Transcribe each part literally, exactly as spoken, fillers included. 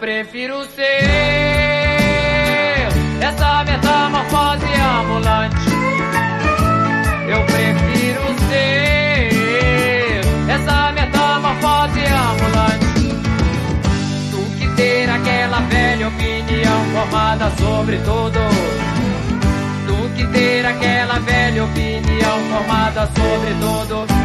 prefiro ser essa metamorfose ambulante. Eu prefiro ser essa metamorfose ambulante do que ter aquela velha opinião formada sobre tudo. Do que ter aquela velha opinião formada sobre tudo.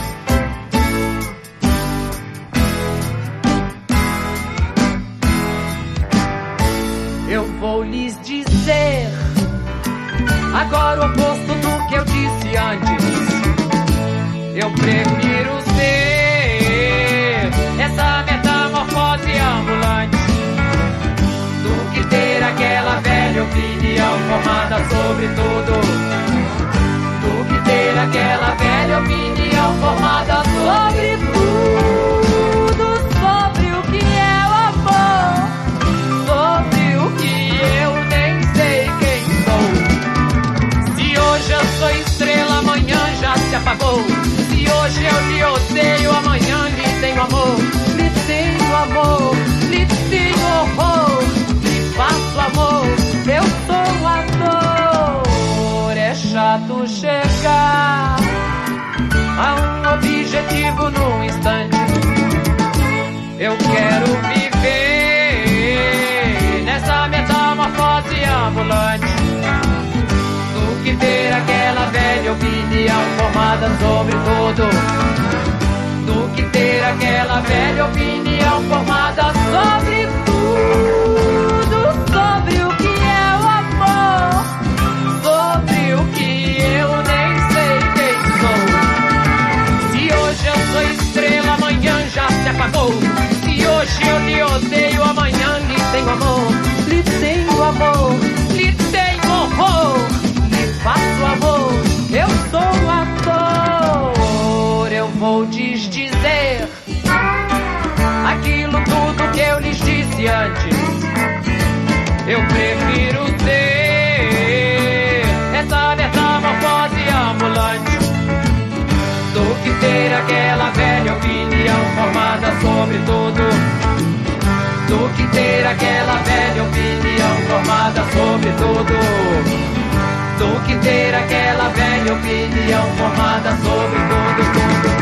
Eu vou lhes dizer agora o oposto do que eu disse antes. Eu prefiro ser essa metamorfose ambulante do que ter aquela velha opinião formada sobre tudo. Do que ter aquela velha opinião formada sobre tudo. Sobre o que é o amor, sobre o que eu nem sei quem sou. Se hoje eu sou estrela, amanhã já se apagou. Se hoje eu lhe odeio, amanhã lhe tenho amor. Lhe tenho amor, lhe tenho horror, lhe faço amor, eu sou ator. É chato chegar a um objetivo num instante. Eu quero viver nessa metamorfose ambulante do que ter aquela velha opinião formada sobre tudo. Do que ter aquela velha opinião formada sobre tudo. Sobre o que é o amor, sobre o que eu nem sei quem sou. Se hoje eu sou estrela, amanhã já se apagou. Se hoje eu lhe odeio, amanhã lhe tenho amor. Lhe tenho amor, lhe tenho horror, lhe faço amor, eu sou ator. Eu vou desdizer aquilo tudo que eu lhes disse antes. Eu prefiro ser essa metamorfose ambulante do que ter aquela velha opinião formada sobre tudo. Do que ter aquela velha opinião formada sobre tudo. Do que ter aquela velha opinião formada sobre tudo, tudo.